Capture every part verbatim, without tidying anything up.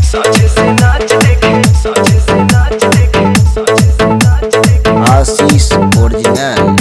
आशीष original.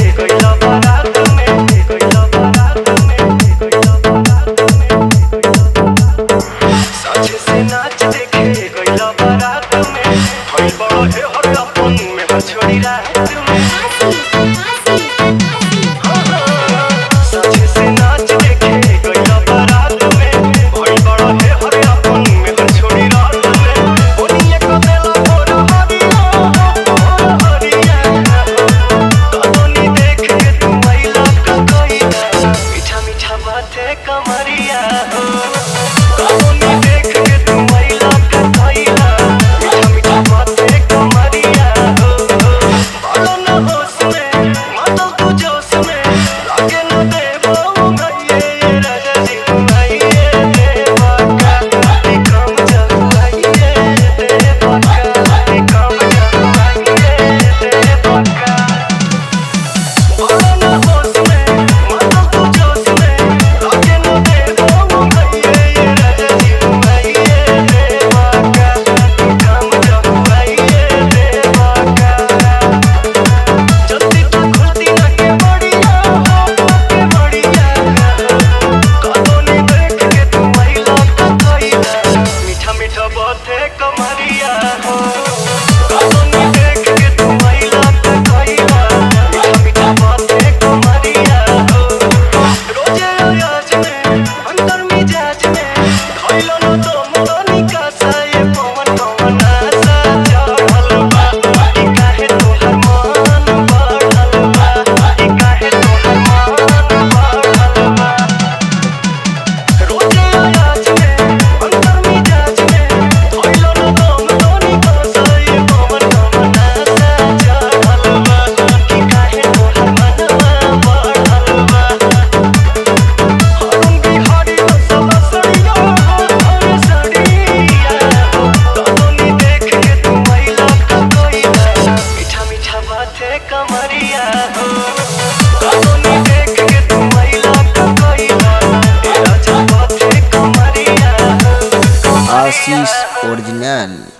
कमरिया हो कौनी देख के तू मैला का कइला मीठा मीठा बातें कमरिया हो बोलो न होश में मतलब तू जोश में लागे न देबो भइए ये राजा जी भइए देवा का कम जवाइए देवा का कम जवाइए देवा का बोलो न होश में मतलब तू जोश में कमरिया हो कौनी देख के तू मैला का कइला मीठा मीठा बातें कमरिया हो रोजे आयाज में अंदर मिजाज में खइलो न तो मोनी का साए पवन पवन आसा चढ़ल बा ई काहे तोहर मन बढ़ल बा ई काहे तोहर मन बढ़ल बा रोजे आयाज में अंदर मिजाज में कमरिया हो कौनी देख के तू मैला का कइला राजा बातें कमरिया हो आशीष ओरिजिनल।